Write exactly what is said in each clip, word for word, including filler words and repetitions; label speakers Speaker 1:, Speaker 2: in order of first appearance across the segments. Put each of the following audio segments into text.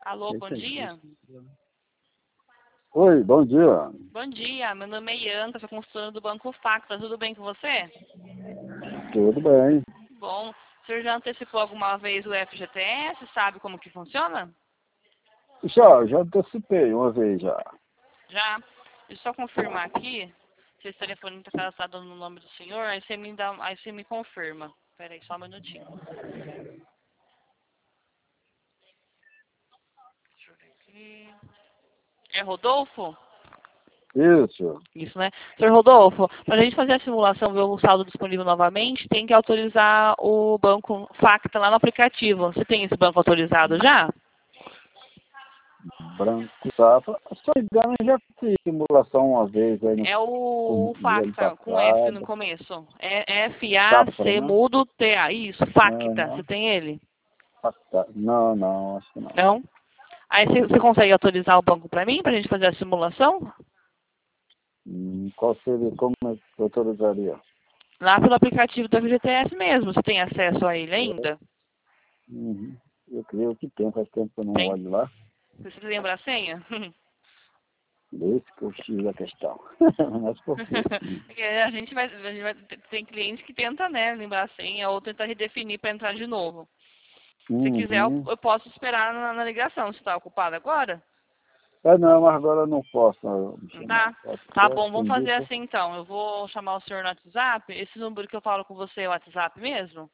Speaker 1: Alô, bom dia?
Speaker 2: Oi, bom dia.
Speaker 1: Bom dia, meu nome é Ianca, sou consultora do Banco Facta, tudo bem com você?
Speaker 2: Tudo bem.
Speaker 1: Bom, o senhor já antecipou alguma vez o F G T S, sabe como que funciona?
Speaker 2: Já, já antecipei uma vez já.
Speaker 1: Já? Deixa eu só confirmar aqui, se esse telefone está cadastrado no nome do senhor, aí você me, dá, aí você me confirma. Espera aí, só um minutinho. Deixa eu ver aqui. É Rodolfo?
Speaker 2: Isso.
Speaker 1: Isso, né? senhor Rodolfo, para a gente fazer a simulação, ver o saldo disponível novamente, tem que autorizar o banco Facta lá no aplicativo. Você tem esse banco autorizado já?
Speaker 2: Branco Safra. Se eu não me engano, eu já fiz simulação uma vez aí no,
Speaker 1: É o
Speaker 2: no ano
Speaker 1: Facta, com F no
Speaker 2: passado.
Speaker 1: começo. É
Speaker 2: Safra,
Speaker 1: F-A-C,
Speaker 2: né?
Speaker 1: mudo T-A. Isso, Facta. Você
Speaker 2: Aham.
Speaker 1: tem ele?
Speaker 2: Facta. Não, não, acho que não.
Speaker 1: Não? Aí você, você consegue autorizar o banco para mim, para a gente fazer a simulação?
Speaker 2: Hum, qual seria, como é que eu autorizaria?
Speaker 1: Lá pelo aplicativo da F G T S mesmo. Você tem acesso a ele ainda?
Speaker 2: Uhum. Eu creio que tem, faz tempo que eu não
Speaker 1: Tem?
Speaker 2: olho lá.
Speaker 1: Você lembra a senha?
Speaker 2: Esse que é o X da questão. Mas por quê?
Speaker 1: Porque a gente vai, a gente vai, tem cliente que tenta, né, lembrar a senha ou tenta redefinir para entrar de novo. Se quiser, eu,
Speaker 2: Uhum.
Speaker 1: eu posso esperar na, na ligação. Você está ocupado agora?
Speaker 2: É, não, mas agora eu não posso, não,
Speaker 1: Não
Speaker 2: bicho, não.
Speaker 1: tá?
Speaker 2: Pode
Speaker 1: Tá
Speaker 2: ser,
Speaker 1: bom, vamos fazer
Speaker 2: indica.
Speaker 1: assim então. Eu vou chamar o senhor no WhatsApp. Esse número que eu falo com você é o WhatsApp mesmo?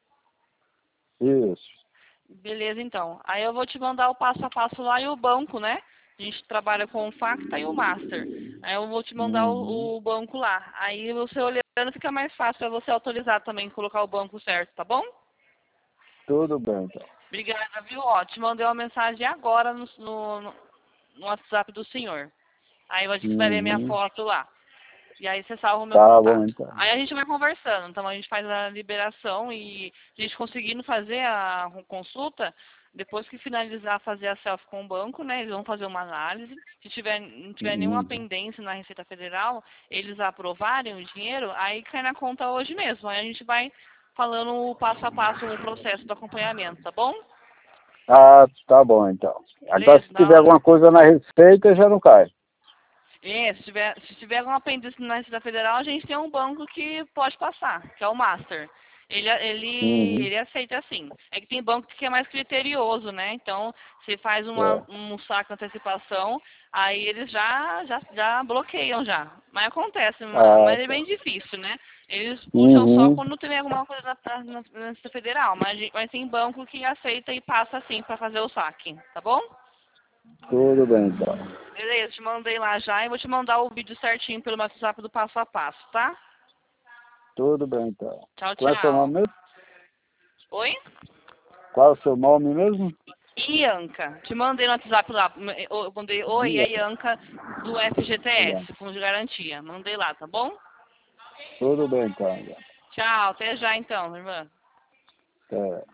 Speaker 2: Isso.
Speaker 1: Beleza, então. Aí eu vou te mandar o passo a passo lá e o banco, né? A gente trabalha com o Facta e o Master. Aí eu vou te mandar
Speaker 2: Uhum.
Speaker 1: o, o banco lá. Aí você olhando fica mais fácil para você autorizar também, colocar o banco certo, tá bom?
Speaker 2: Tudo bem, então.
Speaker 1: Obrigada, viu? Ó, te mandei uma mensagem agora no, no, no WhatsApp do senhor. Aí eu darei minha
Speaker 2: Uhum.
Speaker 1: foto lá. E aí você salva o meu
Speaker 2: Tá bom,
Speaker 1: contato.
Speaker 2: então.
Speaker 1: Aí a gente vai conversando. Então a gente faz a liberação e a gente conseguindo fazer a consulta, depois que finalizar fazer a selfie com o banco, né? Eles vão fazer uma análise. Se tiver, não tiver nenhuma
Speaker 2: Uhum.
Speaker 1: pendência na Receita Federal, eles aprovarem o dinheiro, aí cai na conta hoje mesmo. Aí a gente vai falando o passo a passo o processo do acompanhamento, tá bom?
Speaker 2: Ah, tá bom, então. Agora,
Speaker 1: Beleza,
Speaker 2: se
Speaker 1: da
Speaker 2: tiver
Speaker 1: hora.
Speaker 2: alguma coisa na receita, já não cai.
Speaker 1: É, se tiver, se tiver algum apêndice na Receita Federal, a gente tem um banco que pode passar, que é o Master. Ele, ele,
Speaker 2: Uhum.
Speaker 1: ele aceita assim. É que tem banco que é mais criterioso, né? Então, você faz uma,
Speaker 2: É.
Speaker 1: um saco de antecipação, aí eles já, já, já bloqueiam já. Mas acontece, ma-
Speaker 2: Ah,
Speaker 1: mas é
Speaker 2: tá.
Speaker 1: bem difícil, né? Eles puxam só
Speaker 2: Uhum.
Speaker 1: quando tem alguma coisa na, na, na Receita Federal, mas, mas tem banco que aceita e passa assim para fazer o saque, tá bom?
Speaker 2: Tudo bem, então.
Speaker 1: Beleza, te mandei lá já e vou te mandar o vídeo certinho pelo WhatsApp do passo a passo, tá?
Speaker 2: Tudo bem, então.
Speaker 1: Tchau,
Speaker 2: Qual é o seu
Speaker 1: tchau.
Speaker 2: nome mesmo?
Speaker 1: Oi?
Speaker 2: Qual é o seu nome mesmo?
Speaker 1: Ianca. Te mandei no WhatsApp lá. Eu mandei oi, é
Speaker 2: Bia.
Speaker 1: Ianca do F G T
Speaker 2: Bia.
Speaker 1: S, fundo de garantia. Mandei lá, tá bom?
Speaker 2: Tudo bem, então.
Speaker 1: Tchau, até já então, irmã.
Speaker 2: Até.